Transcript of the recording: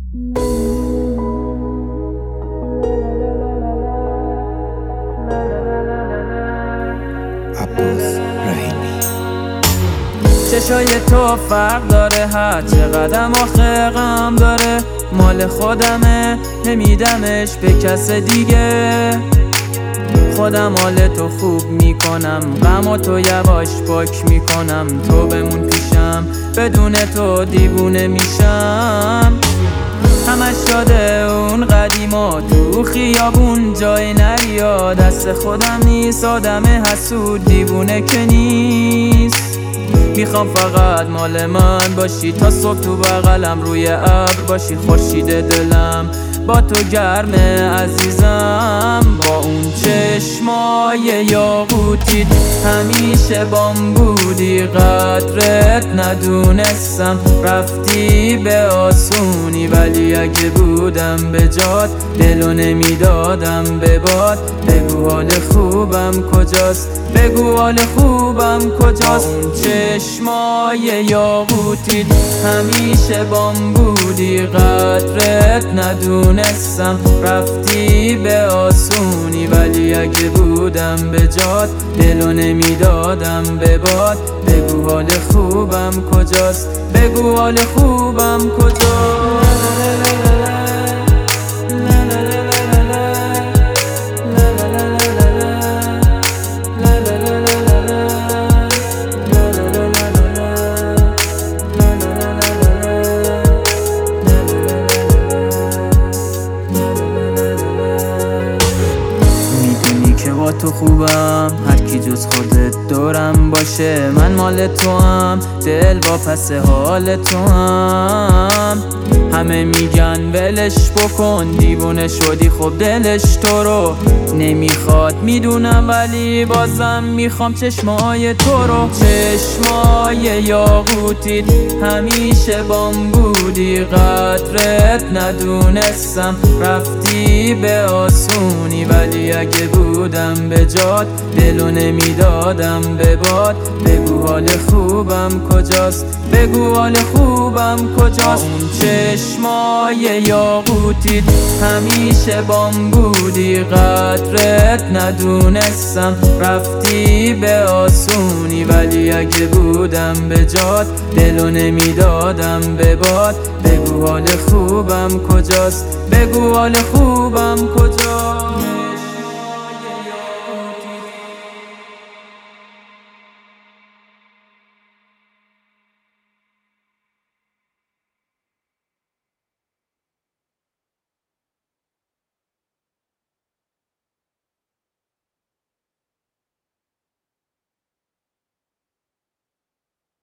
عباس رحیمی. چشای تو فرق داره، هر چقدر آخه غم داره، مال خودمه نمیدمش به کس دیگه. خودم حال تو خوب میکنم، غم تو یواش پاک میکنم. تو بمون پیشم، بدون تو دیوونه میشم. همش شده اون قدیما، تو خیابون جای نریا. دست خودم نیست، آدم حسود دیوونه که نیست. میخوام فقط مال من باشی، تا صبح تو بغلم روی ابر باشی. خورشید دلم با تو گرمه عزیزم، با اون چشمای یاقوتیت همیشه بام بودی. قدرت ندونستم، رفتی به آسونی، ولی اگه بودم به جات دلو نمیدادم به باد. بگو حال خوبم کجاست، بگو حال خوبم کجاست. اون چشمای یاقوتیت همیشه بام بودی. قدرت ندونستم، رفتی به آسونی، ولی اگه بودم به جات دلو نمیدادم به باد. بگو حال خوبم کجاست، بگو حال خوبم کجاست. با تو خوبم، هر کی جز خودت دورم باشه. من مال تو هم، دل با پس حال تو هم. همه میگن ولش بکن، دیوونه شدی، خب دلش تو رو نمیخواد میدونم، ولی بازم میخوام چشمای تو رو. چشمای یاقوتیت همیشه بام بودی. قدرت ندونستم، رفتی به آسونی، ولی اگه بودم به جات دلو نمیدادم به باد. بگو حال خوبم کجاست، بگو حال خوبم کجاست. اون چشمای یاقوتیت همیشه بام بودی. قدرت ندونستم، رفتی به آسونی، ولی اگه بودم به جات دلو نمیدادم به باد. بگو حال خوبم کجاست، بگو حال خوبم کجاست.